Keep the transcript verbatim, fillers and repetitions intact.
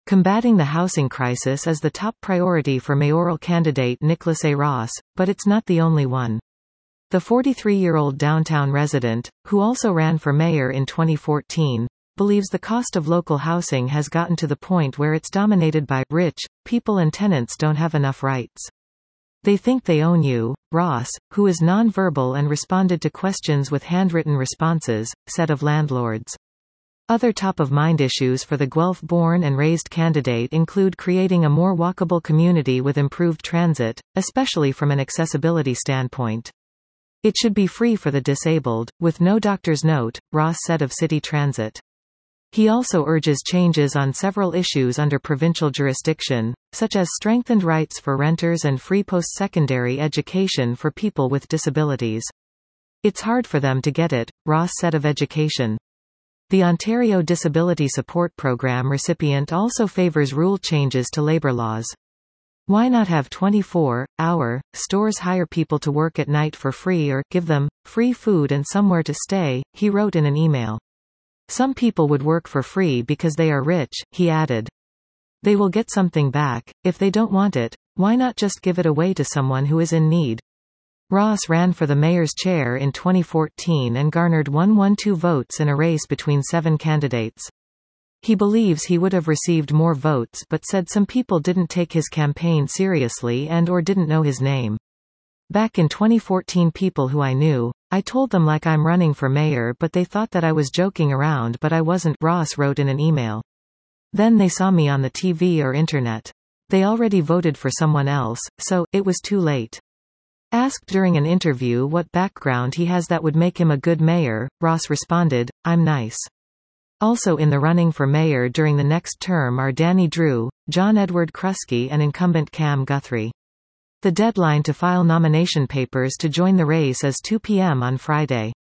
Combating the housing crisis is the top priority for mayoral candidate Nicholas A. Ross, but it's not the only one. The forty-three-year-old downtown resident, who also ran for mayor in twenty fourteen, believes the cost of local housing has gotten to the point where it's dominated by rich people and tenants don't have enough rights. They think they own you. Ross, who is non-verbal and responded to questions with handwritten responses, said of landlords. Other top-of-mind issues for the Guelph-born and raised candidate include creating a more walkable community with improved transit, especially from an accessibility standpoint. It should be free for the disabled, with no doctor's note, Ross said of city transit. He also urges changes on several issues under provincial jurisdiction, such as strengthened rights for renters and free post-secondary education for people with disabilities. It's hard for them to get it, Ross said of education. The Ontario Disability Support Program recipient also favors rule changes to labor laws. Why not have twenty-four hour stores hire people to work at night for free or give them free food and somewhere to stay, he wrote in an email. Some people would work for free because they are rich, he added. They will get something back. If they don't want it, why not just give it away to someone who is in need? Ross ran for the mayor's chair in twenty fourteen and garnered one hundred twelve votes in a race between seven candidates. He believes he would have received more votes but said some people didn't take his campaign seriously and or didn't know his name. Back in twenty fourteen, people who I knew, I told them like I'm running for mayor, but they thought that I was joking around, but I wasn't, Ross wrote in an email. Then they saw me on the T V or internet. They already voted for someone else, so it was too late. Asked during an interview what background he has that would make him a good mayor, Ross responded, I'm nice. Also in the running for mayor during the next term are Danny Drew, John Edward Krusky and incumbent Cam Guthrie. The deadline to file nomination papers to join the race is two p m on Friday.